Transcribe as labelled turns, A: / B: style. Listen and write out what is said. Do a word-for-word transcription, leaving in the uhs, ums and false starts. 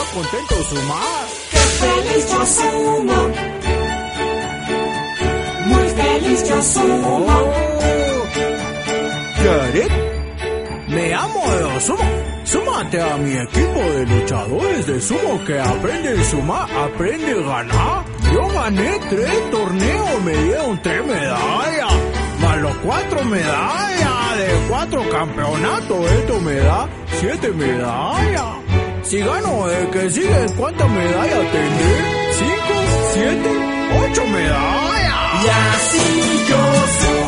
A: contento Sumar.
B: ¡Qué feliz yo sumo! Muy feliz yo sumo.
A: Oh. Yaret, me amo de sumo. Súmate a mi equipo de luchadores de sumo que aprende a sumar, aprende a ganar. Yo gané tres torneos, me dieron tres medallas, más los cuatro medallas de cuatro campeonatos. Esto me da siete medallas. Si gano el que sigue, ¿cuántas medallas tendré? ¿Cinco? ¿Siete? ¿Ocho medallas?
B: Y así yo sumo.